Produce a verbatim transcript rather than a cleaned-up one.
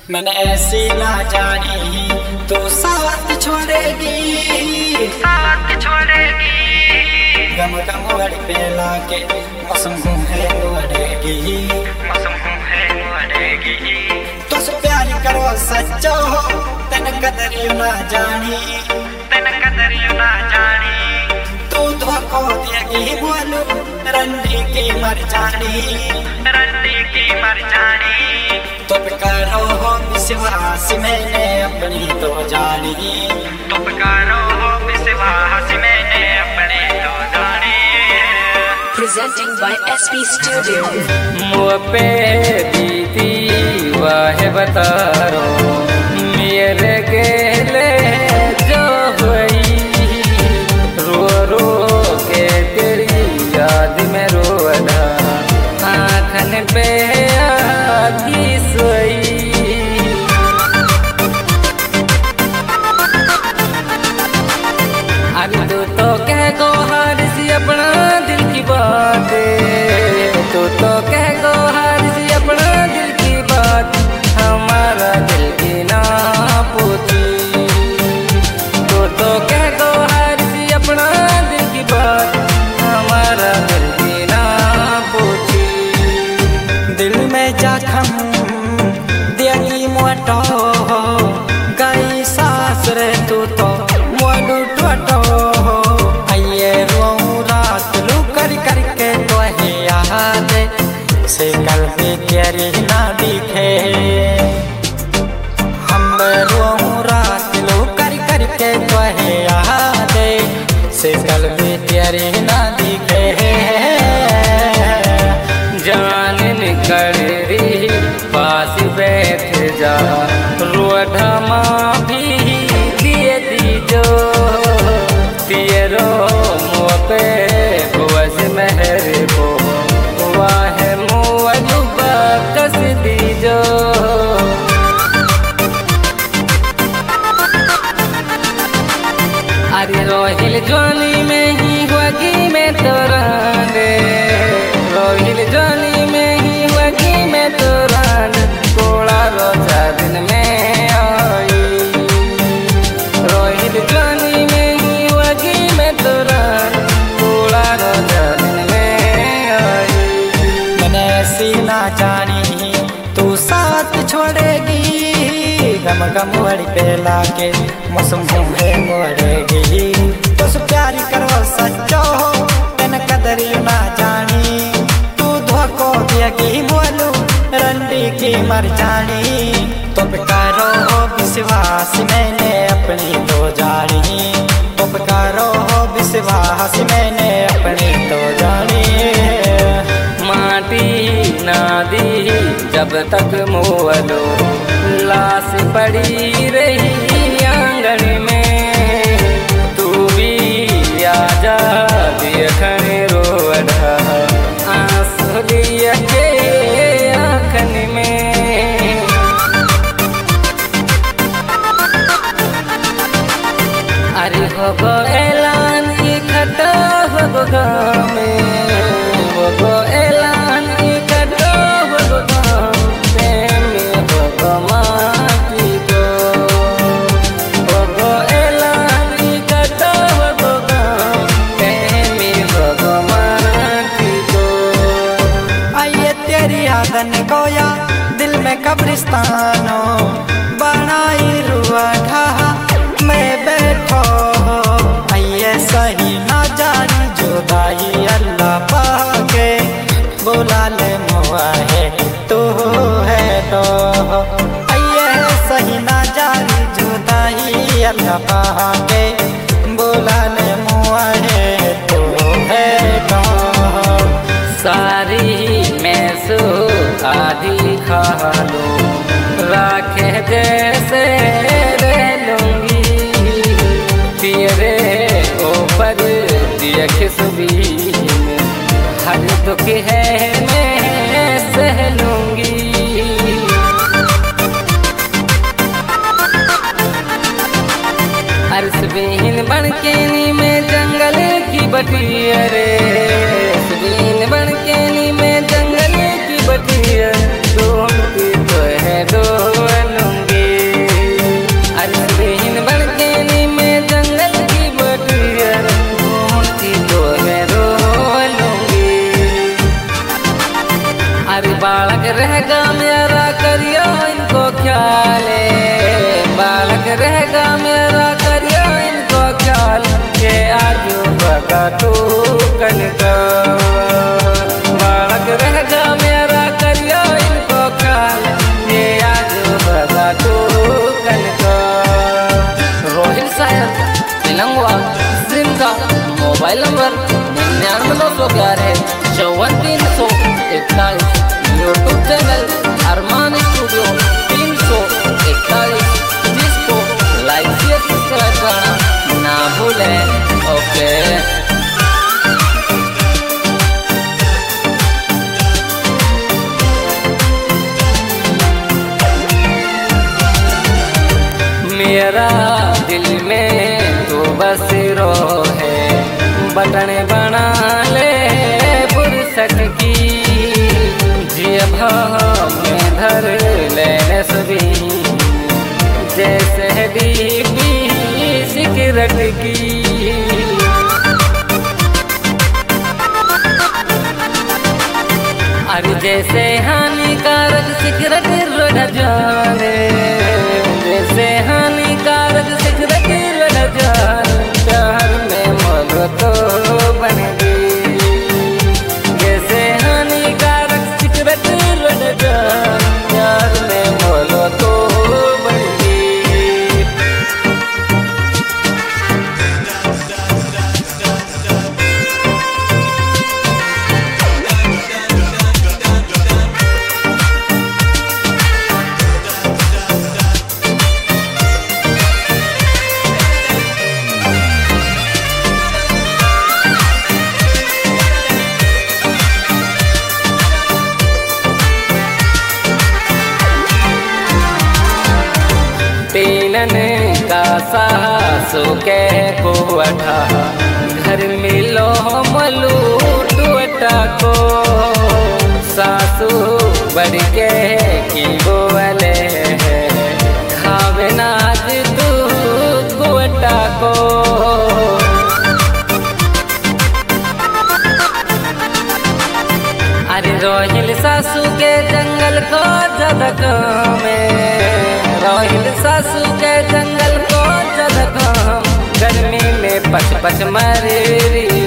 मैंने ऐसी ना जानी तो साथ छोड़ेगी साथ छोड़ेगी। गम गम वड़ पे लाके मौसम है उड़ेगी मौसम है उड़ेगी। तुस प्यार करो सच्चो तन कदर ना जानी तन कदर ना जानी। तू धोखो देगी बोलू रंडी की मर जानी रंडी की मर जानी। तुम करो विश्वास मैंने अपनी तो जानी तुम करो विश्वास मैंने अपने तो जानी। Presenting by S P Studio. मुँह पे दीदी वाह बतारो मेरे गेले जो हुई रो रो के तेरी याद में रोना आँखन पे आगी सोई। अभी तू तो कह गो हर सी अपना दिल की बात तू तो कह गो हर सी अपना दिल की बात हमारा दिल की ना पूछी। तू तो कह गो हर सी अपना दिल की बात हमारा दिल की ना पूछी। दिल में जखम देगी मोटो गई सास रे तू तो मोडू टोटो आइए रो रात लू कर करके तो है याद से कल भी तेरी ना दिखे। हम रो रात लू कर करके तो है याद से कल भी तेरी ना दिखे। जान निकल रही पास बैठ जा रोढ़ा माँ भी दिए दीजो तेरो मुँह पे बस मेहर को वाह मुँह डूबा कस दीजो। अरे रोहिल जानी में ही होगी मैं तो रांडे रोहिल जानी में ही होगी मैं तो रांड कोड़ा रोजा दिन में आई रोहिल जानी में ही होगी मैं तो रांड कोड़ा रोजा दिन में आई। मैंने ऐसी ना जानी तू साथ छोड़ेगी गम गम वड़ पे लाके मौसम है मोड़ेगी। तुस प्यार करो सच्चो तन कदर ना जानी तू धोखो देगी बोलू रंडी की मर जानी। तुम करो विश्वास मैंने अपनी तो जानी तुम करो विश्वास मैंने अपनी तो जानी। माटी ना दी जब तक मोलो लाश पड़ी रही आंगन में तू भी आजा देखने रोड़ा आंसू लिया के आँखन में। अरे हो गो ऐलान इकट्ठा हो गो गाँव में हो गो ऐलान इकट्ठा हो गो गाँव में हो गो माटी को हो गो ऐलान इकट्ठा हो गो गाँव में हो गो माटी को। आइए तेरी यादन गोया दिल में कब्रिस्तानो बनाई रुआ ढहा मैं बैठो आइए सही ना जानी जुदाई अल्लाह पाके बुला ले मुआ है तू है तो आइए सही ना जानी जुदाई अल्लाह पाके बुला ले मुआ है तू है तो। सारी मैं सो आधी खा लो राखे जैसे रह लूंगी तेरे ऊपर देख सुबीन हर दुख है मैं सह लूंगी। हर सुबीन बन के नी में जंगल की बटिया रे सुबीन बन के नी में जंगल की बटिया दो हम की तो है दो नंबर निन्यानवे नौ सौ ग्यारह चौवन तीन सौ इकतालीस। यूट्यूब चैनल अरमान स्टूडियो तीन सौ इकतालीस, जिसको लाइक शेयर सब्सक्राइब करना ना भूलें। ओके मेरा दिल में तो बस रो है, बटन बना ले फुर्सत की, जेब में धर लेने सभी जैसे बीबी सिगरेट की। अरे जैसे हानिकारक सिगरेट रोड जाने, जैसे हानिकारक सिगरेट रोड जाने, प्यार में मन तो बन गई। जैसे हानिकारक सिगरेट रोड जाने, प्यार में मन तो बन गई। तीनन का सासु के कोठा, घर मिलो मलू टूटा को, सासु बढ़ के की बोले खावे नाज तू कोटा को। अरे रोहिल सासू के जंगल को जदक में, रोहिल सासू के जंगल को जदक, गर्मी में पच पच मरेरी